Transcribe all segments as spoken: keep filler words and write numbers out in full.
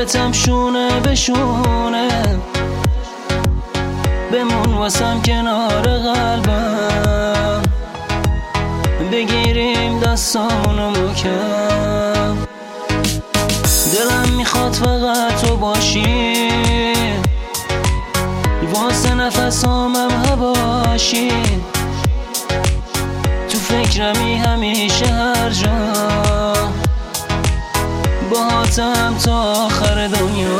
لبتم شونه به شونه، بمون واسم کنار قلبم، بگیریم دستامونو محکم. دلم میخواد فقط تو باشی، واسه نفسامم هواشی، تو فکرمی همیشه هر جا، باهاتم تا آخر دنیا.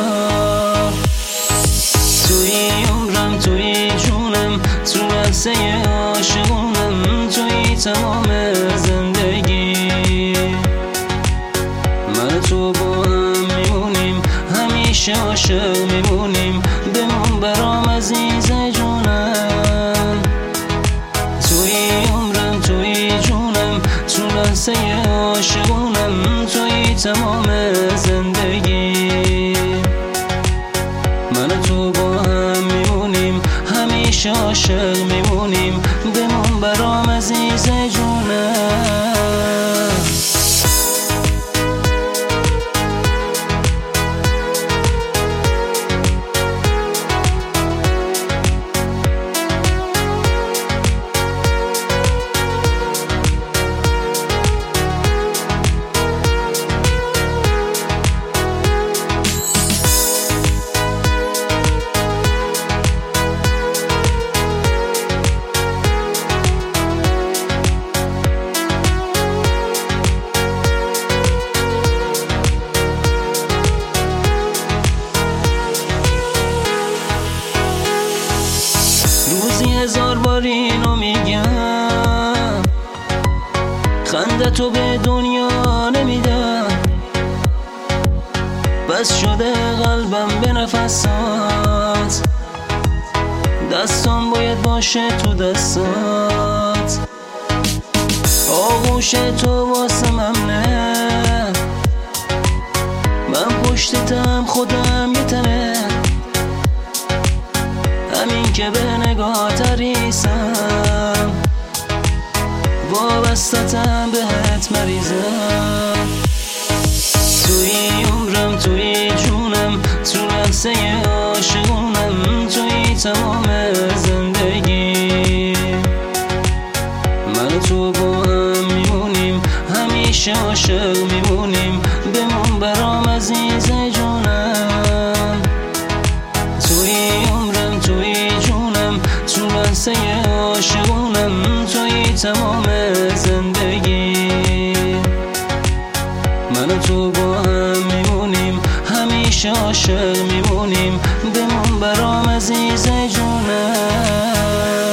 توی عمرم، توی جونم، تو لحظه عاشقونم، توی تمام زندگی. من تو با هم میمونیم، همیشه عاشق میمونیم، بمون برام عزیز جونم. توی عمرم، توی جونم، تو لحظه عاشقونم، توی تمام زندگی. من تو با هم میمونیم، همیشه عاشق میمونیم، بمون برام عزیز جونم. روزی هزار بار اینو میگم، خنده تو به دنیا نمیدم، بس شده قلبم به نفسات، دستام باید باشه تو دستات، آغوش تو واسه ممنه، من پشتتم خودم یه تنه، همین که به نگاه تریسم، وابستتم بهت مریضم. توی عمرم، توی جونم، تو لحظه عاشقونم، توی تمام زندگی. من تو با هم میمونیم، همیشه عاشق میمونیم، بمون برام عزیز جونم. توی عمرم، توی جونم، تو لحظه عاشقونم، توی تمام زندگی. من تو با هم میمونیم، همیشه عاشق میمونیم، بمون برام عزیز جونم.